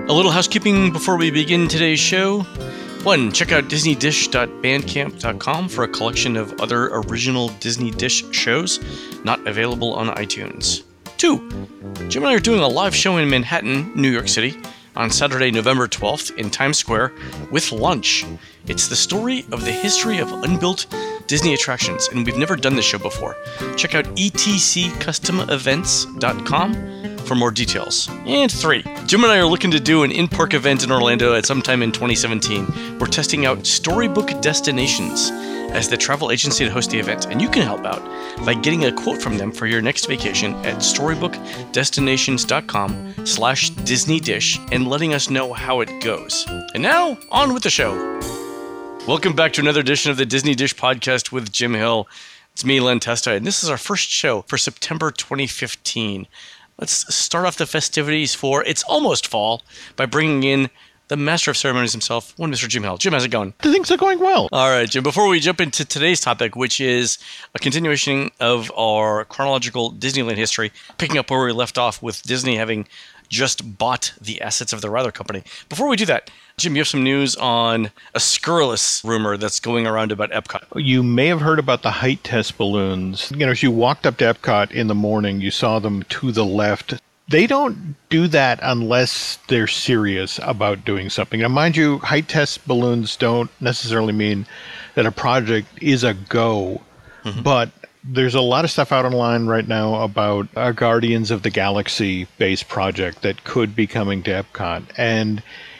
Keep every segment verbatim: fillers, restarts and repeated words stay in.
A little housekeeping before we begin today's show. One, check out disney dish dot bandcamp dot com for a collection of other original Disney Dish shows not available on iTunes. Two, Jim and I are doing a live show in Manhattan, New York City, on Saturday, November twelfth in Times Square with lunch. It's the story of the history of unbuilt Disney attractions, and we've never done this show before. Check out e t c custom events dot com for more details. And three, Jim and I are looking to do an in-park event in Orlando at some time in twenty seventeen. We're testing out Storybook Destinations as the travel agency to host the event, and you can help out by getting a quote from them for your next vacation at storybook destinations dot com slash Disney Dish and letting us know how it goes. And now, on with the show. Welcome back to another edition of the Disney Dish Podcast with Jim Hill. It's me, Len Testa, and this is our first show for September twenty fifteen. Let's start off the festivities for It's Almost Fall by bringing in the master of ceremonies himself, one Mister Jim Hill. Jim, how's it going? Things are going well. All right, Jim, before we jump into today's topic, which is a continuation of our chronological Disneyland history, picking up where we left off with Disney having just bought the assets of the Rather Company. Before we do that, Jim, you have some news on a scurrilous rumor that's going around about Epcot. You may have heard about the height test balloons. You know, as you walked up to Epcot in the morning, you saw them to the left. They don't do that unless they're serious about doing something. Now, mind you, height test balloons don't necessarily mean that a project is a go, mm-hmm. but there's a lot of stuff out online right now about a Guardians of the Galaxy-based project that could be coming to Epcot. And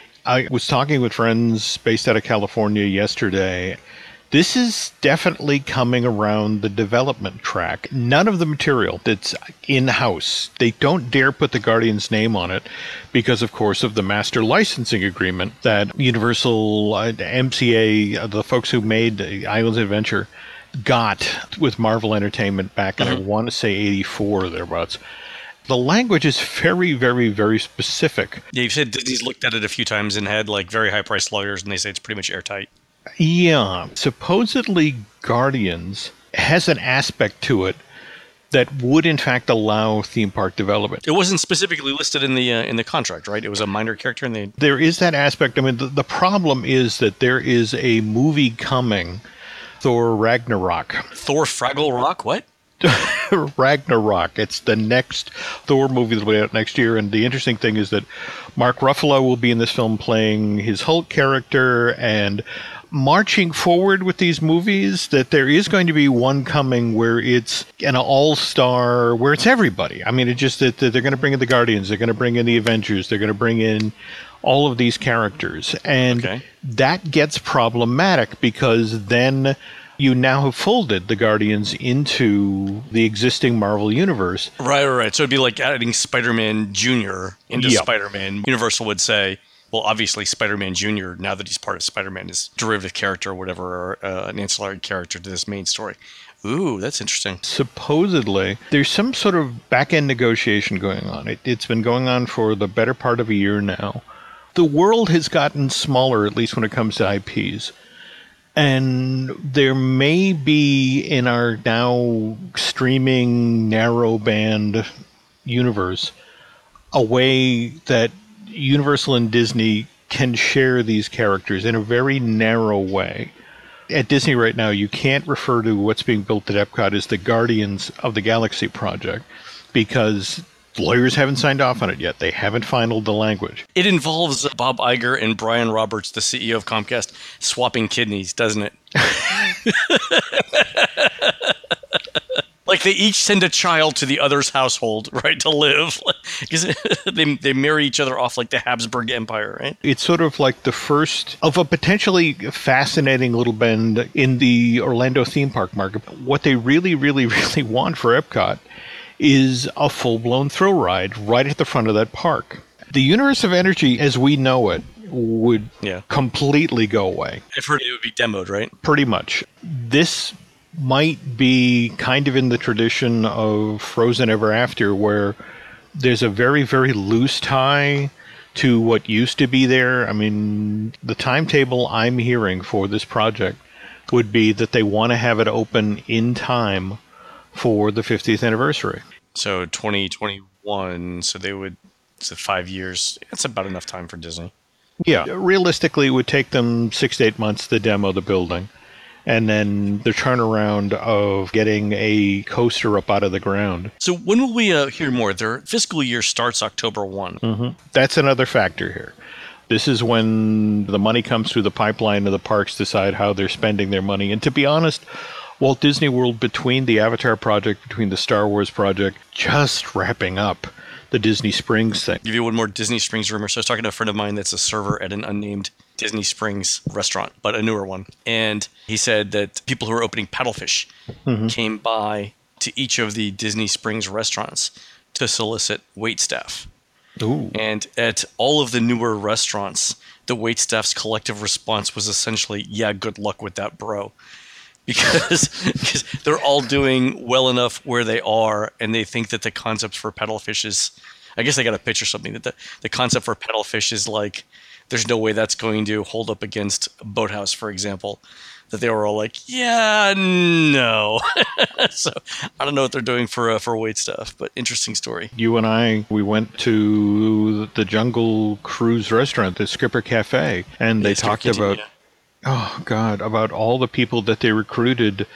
I was talking with friends based out of California yesterday. This is definitely coming around the development track. None of the material that's in-house, they don't dare put the Guardians name on it because, of course, of the master licensing agreement that Universal, uh, M C A, uh, the folks who made Islands of Adventure, got with Marvel Entertainment back in, mm-hmm. I want to say, eighty-four or thereabouts. The language is very, very, very specific. Yeah, you've said Disney's looked at it a few times and had like very high-priced lawyers, and they say it's pretty much airtight. Yeah. Supposedly, Guardians has an aspect to it that would, in fact, allow theme park development. It wasn't specifically listed in the uh, in the contract, right? It was a minor character, and they there is that aspect. I mean, the, the problem is that there is a movie coming, Thor Ragnarok. Thor Fraggle Rock? What? Ragnarok. It's the next Thor movie that'll be out next year, and the interesting thing is that Mark Ruffalo will be in this film playing his Hulk character, and marching forward with these movies, that there is going to be one coming where it's an all-star, where it's everybody. I mean, it's just that they're going to bring in the Guardians, they're going to bring in the Avengers, they're going to bring in all of these characters, and okay. that gets problematic because then you now have folded the Guardians into the existing Marvel universe. Right, right, right. So it'd be like adding Spider-Man Junior into yep. Spider-Man. Universal would say, well, obviously Spider-Man Junior, now that he's part of Spider-Man, is a derivative character or whatever, or uh, an ancillary character to this main story. Ooh, that's interesting. Supposedly, there's some sort of back-end negotiation going on. It, it's been going on for the better part of a year now. The world has gotten smaller, at least when it comes to I Ps. And there may be in our now streaming narrow-band universe a way that Universal and Disney can share these characters in a very narrow way. At Disney right now, you can't refer to what's being built at Epcot as the Guardians of the Galaxy project because lawyers haven't signed off on it yet. They haven't finalized the language. It involves Bob Iger and Brian Roberts, the C E O of Comcast, swapping kidneys, doesn't it? Like they each send a child to the other's household, right, to live. Because they, they marry each other off like the Habsburg Empire, right? It's sort of like the first of a potentially fascinating little bend in the Orlando theme park market. What they really, really, really want for Epcot is a full-blown thrill ride right at the front of that park. The universe of energy, as we know it, would yeah. completely go away. I've heard it would be demoed, right? Pretty much. This might be kind of in the tradition of Frozen Ever After, where there's a very, very loose tie to what used to be there. I mean, the timetable I'm hearing for this project would be that they want to have it open in time for the fiftieth anniversary. So twenty twenty-one, so they would So five years, that's about enough time for Disney. Yeah, realistically, it would take them six to eight months to demo the building. And then the turnaround of getting a coaster up out of the ground. So when will we uh, hear more? Their fiscal year starts October first. Mm-hmm. That's another factor here. This is when the money comes through the pipeline and the parks decide how they're spending their money. And to be honest, Walt Disney World, between the Avatar project, between the Star Wars project, just wrapping up the Disney Springs thing. Give you one more Disney Springs rumor. So I was talking to a friend of mine that's a server at an unnamed Disney Springs restaurant, but a newer one. And he said that people who are opening Paddlefish mm-hmm. came by to each of the Disney Springs restaurants to solicit waitstaff. Ooh. And at all of the newer restaurants, the waitstaff's collective response was essentially, yeah, good luck with that, bro. Because, because they're all doing well enough where they are, and they think that the concept for Paddlefish is, I guess they got to picture something, that the, the concept for Paddlefish is like, there's no way that's going to hold up against Boathouse, for example. That they were all like, yeah, no. So I don't know what they're doing for uh, for waitstaff, but interesting story. You and I, we went to the Jungle Cruise restaurant, the Skipper Cafe, and they yeah, talked about, yeah. oh, God, about all the people that they recruited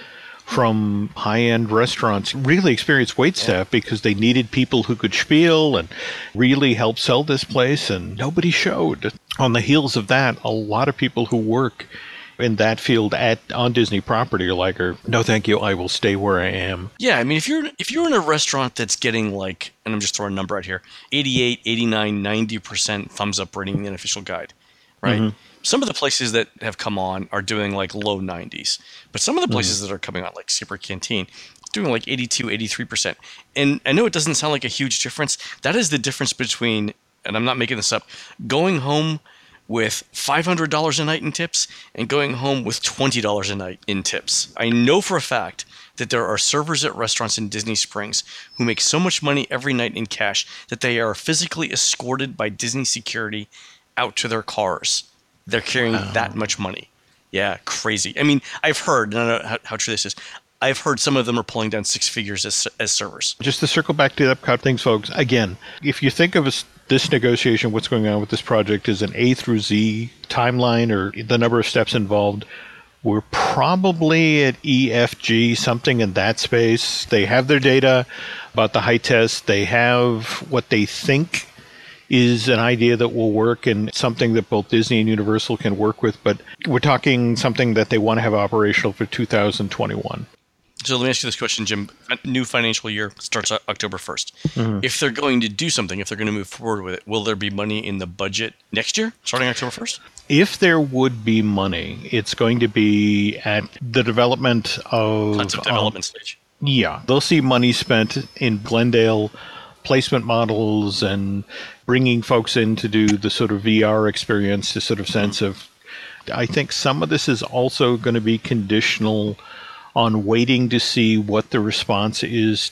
from high-end restaurants, really experienced waitstaff yeah. because they needed people who could spiel and really help sell this place, and nobody showed. On the heels of that, a lot of people who work in that field at on Disney property are like, no, thank you, I will stay where I am. Yeah, I mean, if you're if you're in a restaurant that's getting like, and I'm just throwing a number out here, eighty-eight, eighty-nine, ninety percent thumbs up rating in the unofficial guide, right? Mm-hmm. Some of the places that have come on are doing like low nineties, but some of the places mm-hmm. that are coming on, like Skipper Canteen, doing like eighty-two, eighty-three percent. And I know it doesn't sound like a huge difference. That is the difference between, and I'm not making this up, going home with five hundred dollars a night in tips and going home with twenty dollars a night in tips. I know for a fact that there are servers at restaurants in Disney Springs who make so much money every night in cash that they are physically escorted by Disney security out to their cars. They're carrying wow. that much money. Yeah, crazy. I mean, I've heard, and I don't know how, how true this is, I've heard some of them are pulling down six figures as, as servers. Just to circle back to the Epcot things, folks, again, if you think of a, this negotiation, what's going on with this project is an A through Z timeline or the number of steps involved, we're probably at E F G, something in that space. They have their data about the height test. They have what they think is an idea that will work and something that both Disney and Universal can work with. But we're talking something that they want to have operational for two thousand twenty-one. So let me ask you this question, Jim. New financial year starts October first. Mm-hmm. If they're going to do something, if they're going to move forward with it, will there be money in the budget next year, starting October first? If there would be money, it's going to be at the development of... Concept development um, stage. Yeah. They'll see money spent in Glendale placement models and bringing folks in to do the sort of V R experience, the sort of sense mm-hmm. of... I think some of this is also going to be conditional on waiting to see what the response is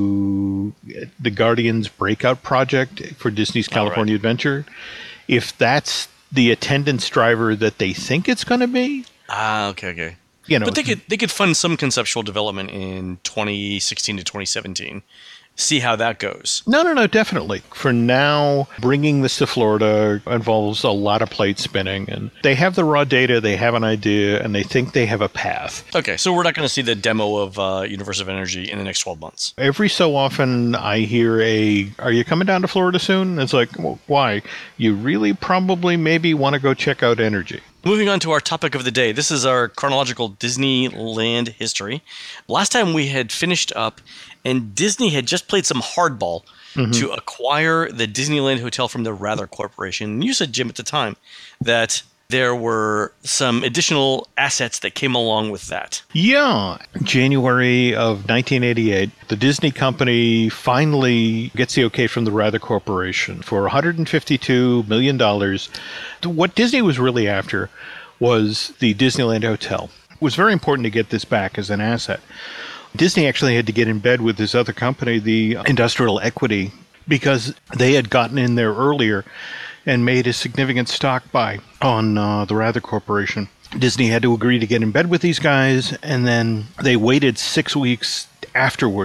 to the Guardians Breakout project for Disney's California right. Adventure. If that's the attendance driver that they think it's going to be. Ah, okay, okay. You know, but they could they could fund some conceptual development in twenty sixteen to twenty seventeen. See how that goes. No, no, no, definitely. For now, bringing this to Florida involves a lot of plate spinning, and they have the raw data, they have an idea, and they think they have a path. Okay, so we're not going to see the demo of uh, Universe of Energy in the next twelve months. Every so often, I hear a, are you coming down to Florida soon? It's like, well, why? You really probably maybe want to go check out Energy. Moving on to our topic of the day. This is our chronological Disneyland history. Last time we had finished up, and Disney had just played some hardball mm-hmm. to acquire the Disneyland Hotel from the Rather Corporation. And you said, Jim, at the time that there were some additional assets that came along with that. Yeah. January of nineteen eighty-eight, the Disney company finally gets the okay from the Rather Corporation for one hundred fifty-two million dollars. What Disney was really after was the Disneyland Hotel. It was very important to get this back as an asset. Disney actually had to get in bed with this other company, the Industrial Equity, because they had gotten in there earlier and made a significant stock buy on uh, the Rather Corporation. Disney had to agree to get in bed with these guys, and then they waited six weeks afterwards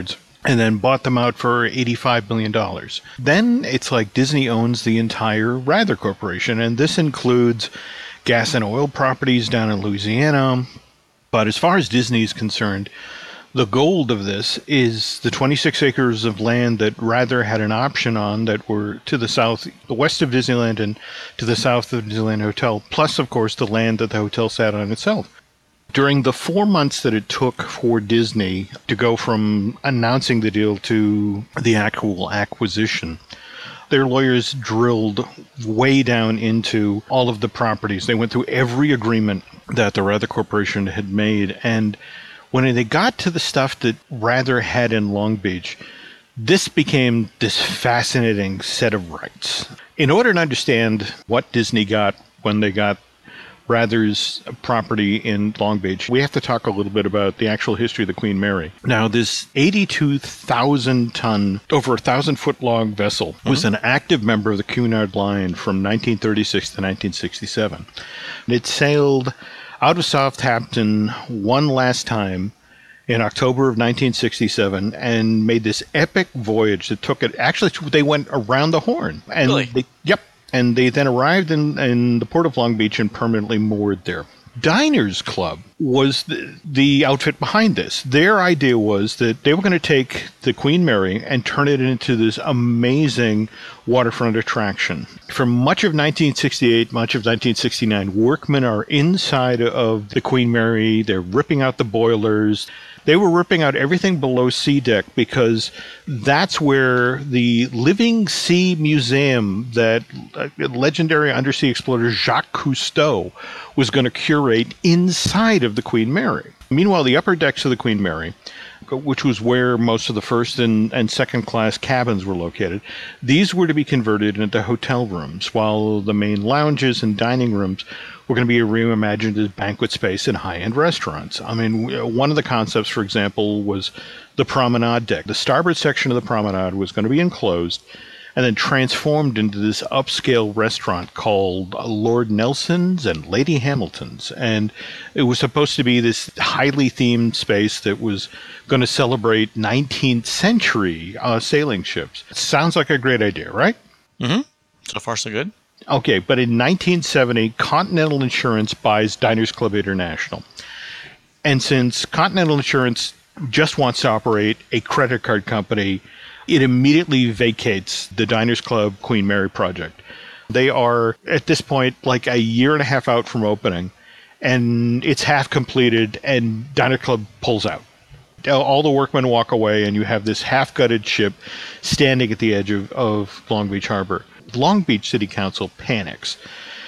and then bought them out for eighty-five million dollars. Then it's like Disney owns the entire Rather Corporation, and this includes gas and oil properties down in Louisiana. But as far as Disney is concerned, the gold of this is the twenty-six acres of land that Rather had an option on that were to the south, the west of Disneyland and to the south of Disneyland Hotel, plus, of course, the land that the hotel sat on itself. During the four months that it took for Disney to go from announcing the deal to the actual acquisition, their lawyers drilled way down into all of the properties. They went through every agreement that the Rather Corporation had made, and when they got to the stuff that Rather had in Long Beach, this became this fascinating set of rights. In order to understand what Disney got when they got Rather's property in Long Beach, we have to talk a little bit about the actual history of the Queen Mary. Now, this eighty-two thousand ton, over a one thousand foot long vessel mm-hmm. was an active member of the Cunard Line from nineteen thirty-six to nineteen sixty-seven. It sailed out of Southampton one last time in October of nineteen sixty-seven and made this epic voyage that took it. Actually, they went around the Horn. And really? They, yep. And they then arrived in, in the port of Long Beach and permanently moored there. Diners Club was the, the outfit behind this. Their idea was that they were going to take the Queen Mary and turn it into this amazing waterfront attraction. For much of nineteen sixty-eight, much of nineteen sixty-nine, workmen are inside of the Queen Mary. They're ripping out the boilers. They were ripping out everything below sea deck because that's where the Living Sea Museum that uh, legendary undersea explorer Jacques Cousteau was going to curate inside of the Queen Mary. Meanwhile, the upper decks of the Queen Mary, which was where most of the first and, and second class cabins were located, these were to be converted into hotel rooms, while the main lounges and dining rooms were going to be reimagined as banquet space and high-end restaurants. I mean, one of the concepts, for example, was the promenade deck. The starboard section of the promenade was going to be enclosed and then transformed into this upscale restaurant called Lord Nelson's and Lady Hamilton's. And it was supposed to be this highly themed space that was going to celebrate nineteenth century uh, sailing ships. Sounds like a great idea, right? Mm-hmm. So far, so good. Okay, but in nineteen seventy, Continental Insurance buys Diners Club International. And since Continental Insurance just wants to operate a credit card company, it immediately vacates the Diners Club Queen Mary project. They are, at this point, like a year and a half out from opening, and it's half completed, and Diners Club pulls out. All the workmen walk away, and you have this half-gutted ship standing at the edge of, of Long Beach Harbor. Long Beach City Council panics.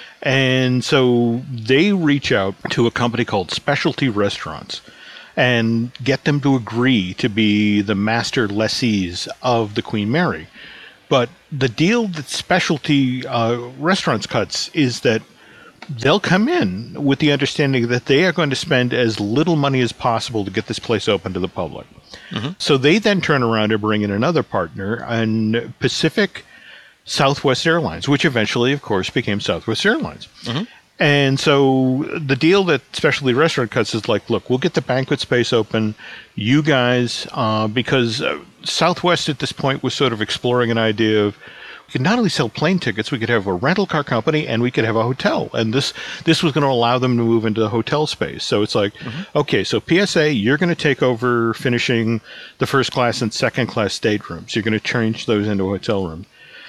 And so they reach out to a company called Specialty Restaurants and get them to agree to be the master lessees of the Queen Mary. But the deal that Specialty uh, Restaurants cuts is that they'll come in with the understanding that they are going to spend as little money as possible to get this place open to the public. Mm-hmm. So they then turn around and bring in another partner, and Pacific Southwest Airlines, which eventually, of course, became Southwest Airlines. Mm-hmm. And so the deal that Specialty Restaurant cuts is like, look, we'll get the banquet space open. You guys, uh, because uh, Southwest at this point was sort of exploring an idea of, we could not only sell plane tickets, we could have a rental car company and we could have a hotel. And this this was going to allow them to move into the hotel space. So it's like, mm-hmm. okay, so P S A, you're going to take over finishing the first class and second class staterooms. You're going to change those into hotel rooms.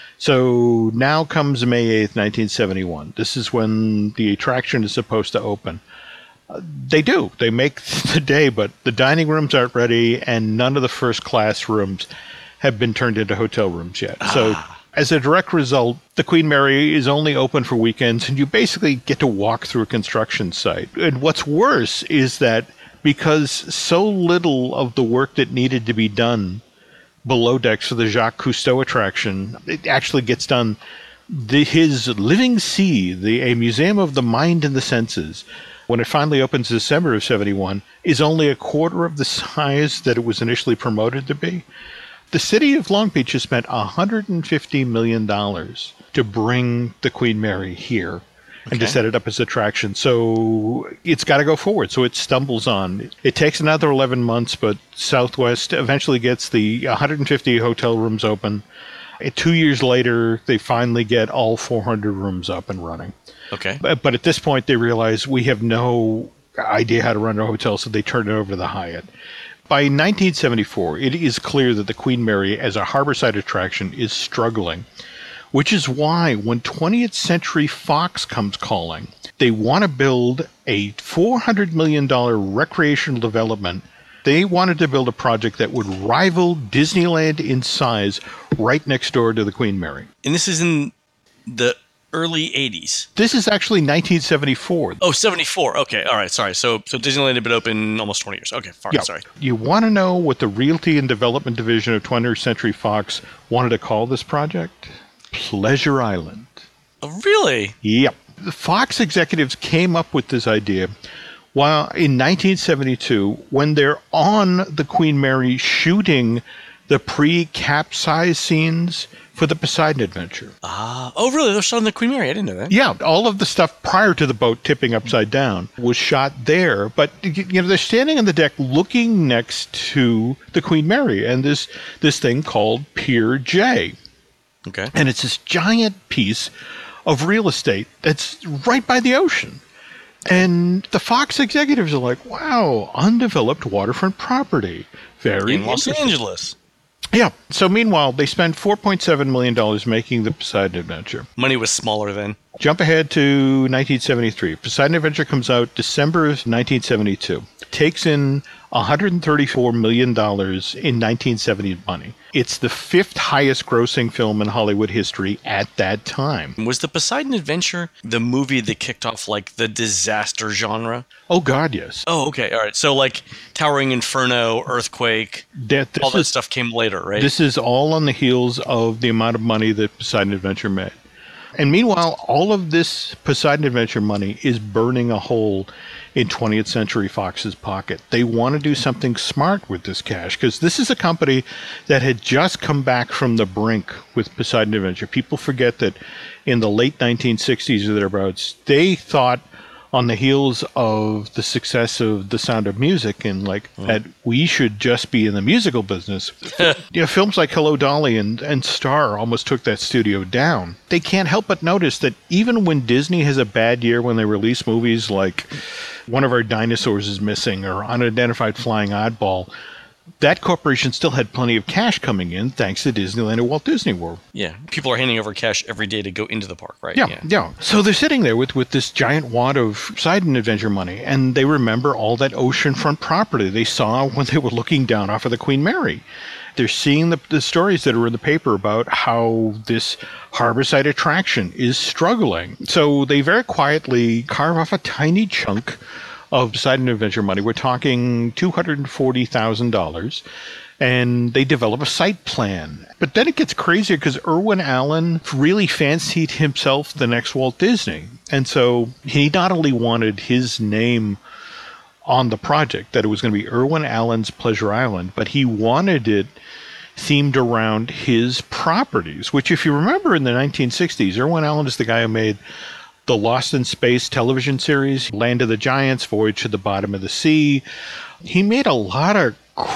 So now comes May eighth, nineteen seventy-one. This is when the attraction is supposed to open. Uh, they do. They make the day, but the dining rooms aren't ready, and none of the first class rooms have been turned into hotel rooms yet. Ah. So as a direct result, the Queen Mary is only open for weekends, and you basically get to walk through a construction site. And what's worse is that because so little of the work that needed to be done below decks for the Jacques Cousteau attraction, it actually gets done. The, his Living Sea, the a museum of the mind and the senses, when it finally opens in December of seventy-one, is only a quarter of the size that it was initially promoted to be. The city of Long Beach has spent one hundred fifty million dollars to bring the Queen Mary here. and to set it up as attraction. So it's got to go forward. So it stumbles on. It takes another eleven months, but Southwest eventually gets the one hundred fifty hotel rooms open. Two years later, they finally get all four hundred rooms up and running. Okay. But, but at this point, they realize we have no idea how to run a hotel, so they turn it over to the Hyatt. By nineteen seventy-four, it is clear that the Queen Mary as a harborside attraction is struggling, which is why when twentieth Century Fox comes calling, they want to build a four hundred million dollars recreational development. They wanted to build a project that would rival Disneyland in size right next door to the Queen Mary. And this is in the early eighties. This is actually nineteen seventy-four. Oh, seventy-four. Okay. All right. Sorry. So so Disneyland had been open almost twenty years. Okay. Fine. Yeah. Sorry. You want to know what the Realty and Development Division of twentieth Century Fox wanted to call this project? Pleasure Island. Oh, really? Yep. The Fox executives came up with this idea while in nineteen seventy-two, when they're on the Queen Mary shooting the pre-capsize scenes for the Poseidon Adventure. Ah, oh, really? They're shot on the Queen Mary. I didn't know that. Yeah, all of the stuff prior to the boat tipping upside down was shot there. But you know, they're standing on the deck looking next to the Queen Mary and this this thing called Pier J. Okay. And it's this giant piece of real estate that's right by the ocean. And the Fox executives are like, wow, undeveloped waterfront property. Very in Los Angeles. Yeah. So meanwhile, they spent four point seven million dollars making the Poseidon Adventure. Money was smaller then. Jump ahead to nineteen seventy-three. Poseidon Adventure comes out December of nineteen seventy-two. Takes in one hundred thirty-four million dollars in nineteen seventy money. It's the fifth highest grossing film in Hollywood history at that time. Was the Poseidon Adventure the movie that kicked off like the disaster genre? Oh, God, yes. Oh, okay. All right. So like Towering Inferno, Earthquake, That, all that is, stuff came later, right? This is all on the heels of the amount of money that Poseidon Adventure made. And meanwhile, all of this Poseidon Adventure money is burning a hole in twentieth Century Fox's pocket. They want to do something smart with this cash because this is a company that had just come back from the brink with Poseidon Adventure. People forget that in the late nineteen sixties or thereabouts, they thought on the heels of the success of The Sound of Music and like mm. that we should just be in the musical business. You know, films like Hello Dolly and, and Star almost took that studio down. They can't help but notice that even when Disney has a bad year when they release movies like One of Our Dinosaurs is Missing or Unidentified Flying Oddball, that corporation still had plenty of cash coming in thanks to Disneyland and Walt Disney World. Yeah. People are handing over cash every day to go into the park, right? Yeah, yeah. yeah. So they're sitting there with, with this giant wad of Poseidon Adventure money, and they remember all that oceanfront property they saw when they were looking down off of the Queen Mary. They're seeing the, the stories that are in the paper about how this harborside attraction is struggling. So they very quietly carve off a tiny chunk of Poseidon Adventure money. We're talking two hundred forty thousand dollars. And they develop a site plan. But then it gets crazier because Irwin Allen really fancied himself the next Walt Disney. And so he not only wanted his name on the project, that it was going to be Irwin Allen's Pleasure Island, but he wanted it themed around his properties, which if you remember in the nineteen sixties, Irwin Allen is the guy who made the Lost in Space television series, Land of the Giants, Voyage to the Bottom of the Sea. He made a lot of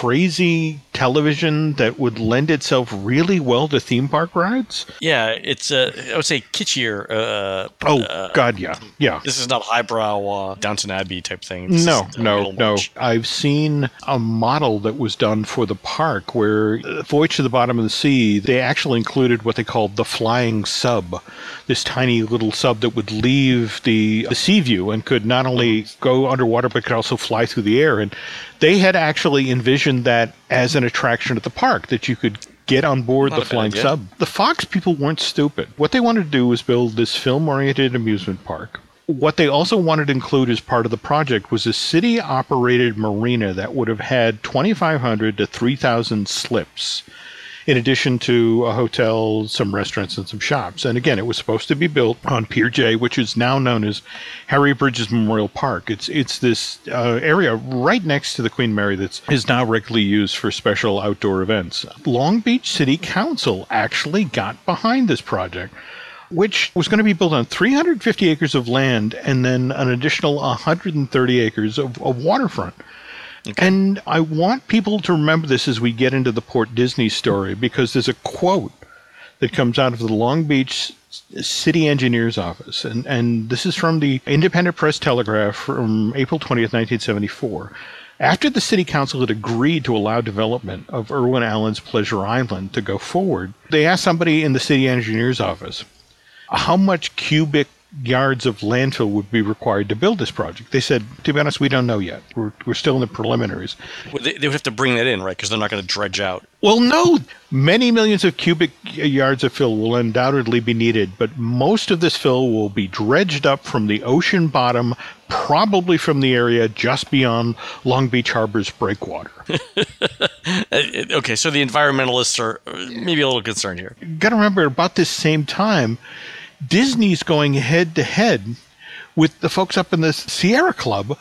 crazy television that would lend itself really well to theme park rides. Yeah, it's, uh, I would say, kitschier. Uh, oh, uh, God, yeah. Yeah. This is not highbrow uh, Downton Abbey type thing. This no, is no, no. Much. I've seen a model that was done for the park where uh, Voyage to the Bottom of the Sea, they actually included what they called the flying sub, this tiny little sub that would leave the, the sea view and could not only go underwater but could also fly through the air. And they had actually envisioned that as an attraction at the park, that you could get on board Not the flying sub. The Fox people weren't stupid. What they wanted to do was build this film-oriented amusement park. What they also wanted to include as part of the project was a city-operated marina that would have had twenty-five hundred to three thousand slips, in addition to a hotel, some restaurants, and some shops. And again, it was supposed to be built on Pier J, which is now known as Harry Bridges Memorial Park. It's it's this uh, area right next to the Queen Mary that is now regularly used for special outdoor events. Long Beach City Council actually got behind this project. which was going to be built on three hundred fifty acres of land and then an additional one hundred thirty acres of, of waterfront. Okay. And I want people to remember this as we get into the Port Disney story, because there's a quote that comes out of the Long Beach City Engineer's office. And, and this is from the Independent Press Telegraph from April twentieth, nineteen seventy-four. After the city council had agreed to allow development of Irwin Allen's Pleasure Island to go forward, they asked somebody in the city engineer's office how much cubic yards of landfill would be required to build this project. They said, to be honest, we don't know yet. We're, we're still in the preliminaries. Well, they, they would have to bring that in, right? Because they're not going to dredge out. Well, no. Many millions of cubic yards of fill will undoubtedly be needed, but most of this fill will be dredged up from the ocean bottom, probably from the area just beyond Long Beach Harbor's breakwater. Okay, so the environmentalists are maybe a little concerned here. You got to remember, about this same time, Disney's going head-to-head with the folks up in the Sierra Club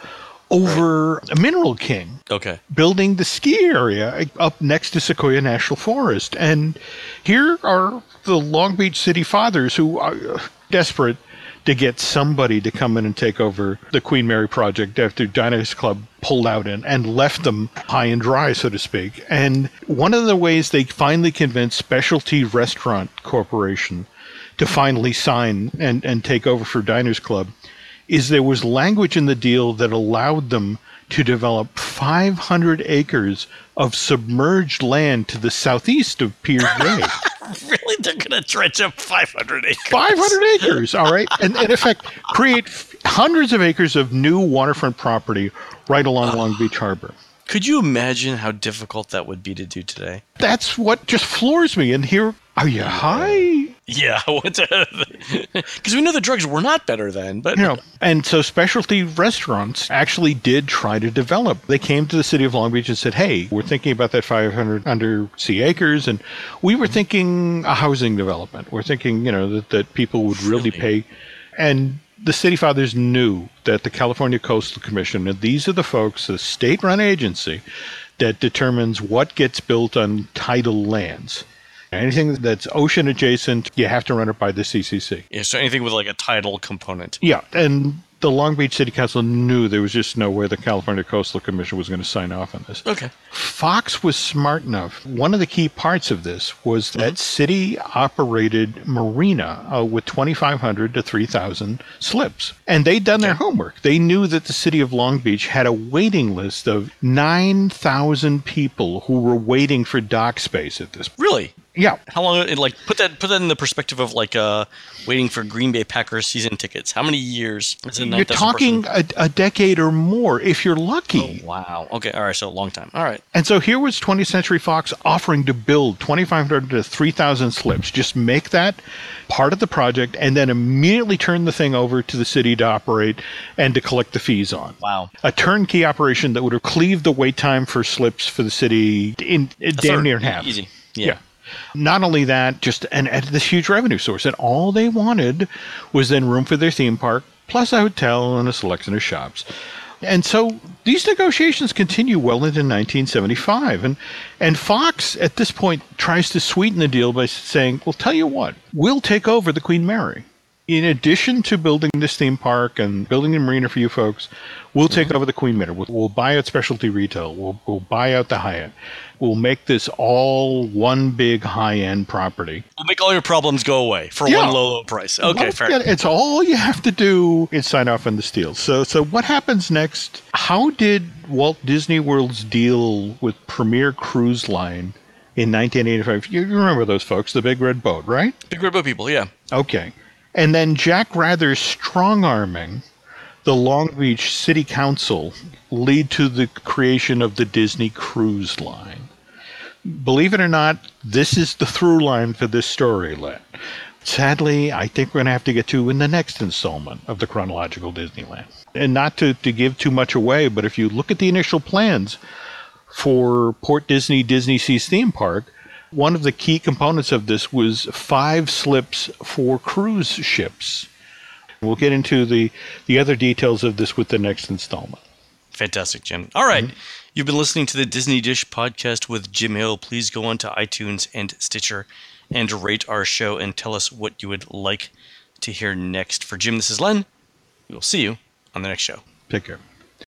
over right. Mineral King. Okay. Building the ski area up next to Sequoia National Forest. And here are the Long Beach city fathers who are desperate to get somebody to come in and take over the Queen Mary project after Diners Club pulled out and, and left them high and dry, so to speak. And one of the ways they finally convinced Specialty Restaurant Corporation to finally sign and, and take over for Diners Club is there was language in the deal that allowed them to develop five hundred acres of submerged land to the southeast of Pier J. Really? They're going to dredge up five hundred acres? five hundred acres, all right? And, and in effect, create hundreds of acres of new waterfront property right along uh, Long Beach Harbor. Could you imagine how difficult that would be to do today? That's what just floors me. And here, are you high? Yeah, because we know the drugs were not better then. But you know, and so specialty restaurants actually did try to develop. They came to the city of Long Beach and said, hey, we're thinking about that five hundred undersea acres, and we were thinking a housing development. We're thinking, you know, that, that people would really, really pay. And the city fathers knew that the California Coastal Commission, and these are the folks, the state-run agency, that determines what gets built on tidal lands. Anything that's ocean adjacent, you have to run it by the C C C. Yeah, so anything with like a tidal component. Yeah, and the Long Beach City Council knew there was just no way the California Coastal Commission was going to sign off on this. Okay. Fox was smart enough. One of the key parts of this was that mm-hmm. city-operated marina uh, with twenty-five hundred to three thousand slips. And they'd done their homework. They knew that the city of Long Beach had a waiting list of nine thousand people who were waiting for dock space at this point. Really? Yeah. How long? Like put that put that in the perspective of like uh, waiting for Green Bay Packers season tickets. How many years? Is it you're talking a, a decade or more if you're lucky. Oh, wow. Okay. All right. So a long time. All right. And so here was twentieth Century Fox offering to build twenty-five hundred to three thousand slips. Just make that part of the project, and then immediately turn the thing over to the city to operate and to collect the fees on. Wow. A turnkey operation that would have cleaved the wait time for slips for the city in, in damn near half. Easy. Yeah. yeah. Not only that, just and at this huge revenue source. And all they wanted was then room for their theme park, plus a hotel and a selection of shops. And so these negotiations continue well into nineteen seventy-five. And and Fox, at this point, tries to sweeten the deal by saying, well, tell you what, we'll take over the Queen Mary. In addition to building this theme park and building the marina for you folks, we'll take mm-hmm. over the Queen Mary. We'll, we'll buy out Specialty Retail. We'll, we'll buy out the Hyatt. We'll make this all one big high-end property. We'll make all your problems go away for yeah. one low, low price. Okay, well, fair. Yeah, it's all you have to do is sign off on this deal. So, so what happens next? How did Walt Disney World's deal with Premier Cruise Line in nineteen eighty-five? You remember those folks, the Big Red Boat, right? Big Red Boat people, yeah. Okay. And then Jack Rather's strong-arming the Long Beach City Council lead to the creation of the Disney Cruise Line. Believe it or not, this is the through line for this story, Len. Sadly, I think we're going to have to get to in the next installment of the Chronological Disneyland. And not to, to give too much away, but if you look at the initial plans for Port Disney Disney Seas Theme Park, one of the key components of this was five slips for cruise ships. We'll get into the, the other details of this with the next installment. Fantastic, Jim. All right. Mm-hmm. You've been listening to the Disney Dish podcast with Jim Hill. Please go on to iTunes and Stitcher and rate our show and tell us what you would like to hear next. For Jim, this is Len. We will see you on the next show. Take care.